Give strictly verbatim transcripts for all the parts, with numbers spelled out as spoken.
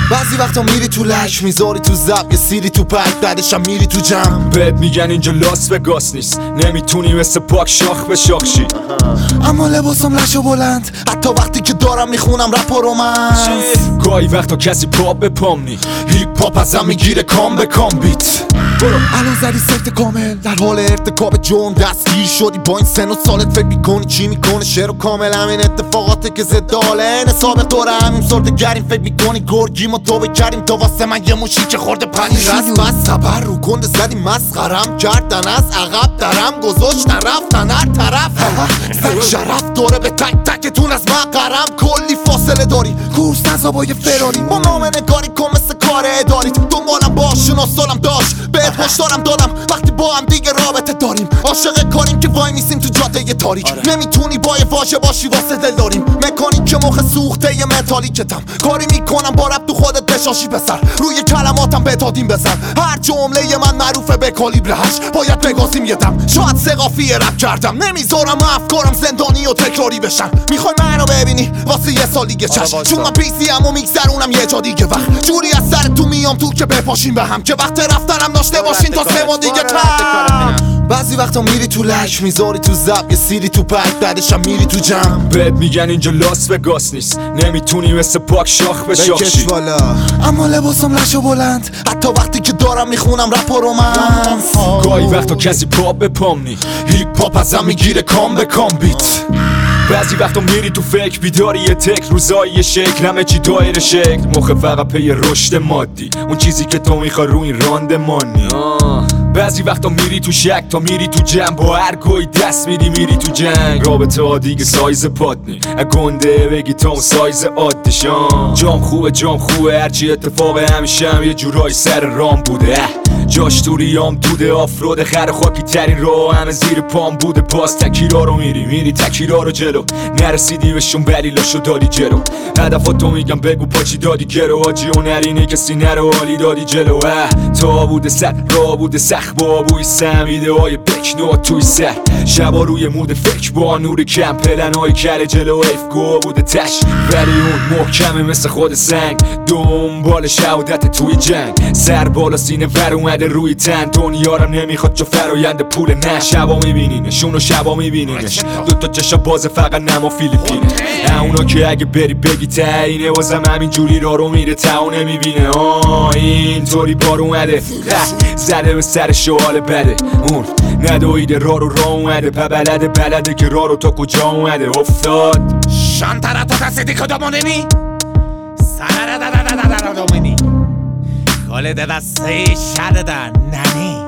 بعضی وقتا میری تو لک میذاری تو زب یه سیری تو پک بعدشم میری تو جمع بهت میگن اینجا لاس وگاس نیست نمیتونی مثل پاک شاخ به شاخشی اما لباسم لش و بلند حتی وقتی که دارم میخونم رپ و رومنس گاهی وقتا کسی پاپ به پام نی هیپ هاپ ازم میگیره کام به کام بیت برو الان زدی سفت کامل در حال ارتکاب جرم دستگیر شدی با این سن و سالت فکر میکنی چی میکنه شعر و کامل همین اتفاقاته که زد حاله نه سابق دوره همین سرده گریم فکر میکنی گرگیم و تو بکریم تو واسه من یه موشی که خورده پنی رست بس خبر رو کنده زدی مسخرم کردن از عقب درم گذاشتن رفتن هر طرف زن شرف دوره به تک تکتون از مقرم کلی فاصله داری کورس نزا با یه فراری با نامه نگاری کن مثل کار اداری دنبالم باش شناسالم داشت بهت هشدارم دادم وقتی با هم دیگه رابطه داریم عاشق کاریم که وای میسیم تو جاده تاریک آره. نمیتونی با یه واژه باشی واسه دل داریم مکانیک که مخ سوخته یه متالیکتم کاری میکنم با رب تو خودت بشاشی بسر روی کلماتم بتادیم بزن هر جمله من معروفه به کالیبر هشت باید بگازیم یه دم شاید سقافی رپ کردم نمیذارم افکارم زندانی و تکراری بشن میخوای منو ببینی واسه یه سال دیگه چشم چون من پیسی ام و میگذرونم یه جا دیگه وقت جوری از سر تو میام تو که بپاشیم به هم که وقت رفتنم داشته باشین تا سه ماه دیگه کم بعضی وقتا میری تو لک میذاری تو زب یه سیری تو پک بعدشم میری تو جمع بهت میگن اینجا لاس وگاس نیست نمیتونی مثل پاک شاخ به شاخشی اما لباسم لش و بلند حتی وقتی که دارم میخونم رپ و رومنس گاهی وقتا کسی پاپ به پام نی هیپ هاپ ازم میگیره کام به کام بیت بعضی وقتا میری تو فکر بیداری یه تک روزایی یه شکل همه چی دایر شکل مخه فقط پی رشد مادی اون چیزی که تو میخوای رو این راندمانی بعضی وقتا میری تو شک تا میری تو جمع با هر گوی دست میدی میری تو جنگ رابطه ها دیگه سایز پات نی گنده بگی تا اون سایز عادیشان جام خوبه جام خوبه هرچی اتفاق همیشه هم یه جورایی سر رام بوده جاش تو ریام دوده آفرود خر خاکی ترین رو همه زیر پام بوده باز تکیرا رو میری میری تکیرا رو جلو نرسیدی بهشون بلیلاشو دادی جلو هدفاتو میگم بگو پاچی دادی گرو آجی و نرینه کسی نرو حالی دادی جلو تا بوده سر را بوده سخ با بوی سمیده های بکنو توی سر شبا روی مود فکر با نور کم پلن های کل جلو افگو بوده تش ولی اون محکمه مثل خود سنگ دنبال شهادت توی جنگ سر بالا سینه ور اومده روی تن دنیارم نمیخواد جو فراینده پول نه شبا میبینینشون و شبا میبینینش دوتا چشا باز فقط نما فیلیپینه اونا که اگه بری بگی تاینه واسم همین جوری را رو میره تا نمیبینه آه اینطوری بار اومده زده به سر شوال بده اون ندویده را رو را اومده پا بلده بلده که را رو تا کجا اومده افتاد شانتارا تو کسی دیگه دامونینی سنره داداداداداداد دومینی کاله دسته شده در ننی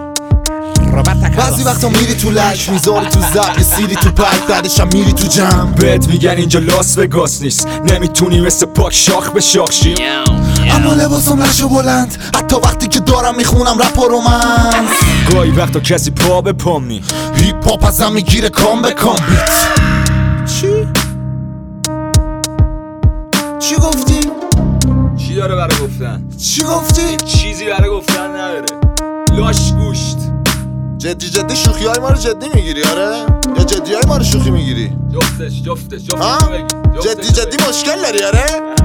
بعضی وقتا میری تو لک میذاری تو زب یه سیری تو پک بعدشم میری تو جمع بهت میگن اینجا لاس وگاس نیست نمیتونی مثل پاک شاخ به شاخشی اما لباسم لش و بلند حتی وقتی که دارم میخونم رپ و رومنس گاهی وقتا کسی پا به پام نی هیپ هاپ ازم میگیره کام به کام بیت چی؟ چی گفتی؟ چی داره برای گفتن؟ چی گفتی؟ چیزی برای گفتن نداره لاش گوشت جدی جدی شوخی های ما رو جدی میگیری آره؟ یا جدی های ما رو شوخی میگیری؟ جفتش جفتش جفتش بگی جدی جدی مشکل داری آره؟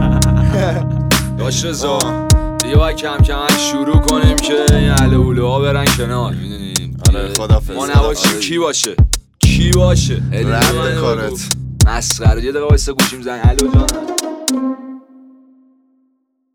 داش رزا دیگه باید کم کم شروع کنیم که این اهل اوله ها برن کنار میدونین آره خدافظ ما نباشیم کی باشه کی باشه رد کارت مسخره یه دقیقه وایسا گوشیم زنگ الو جانم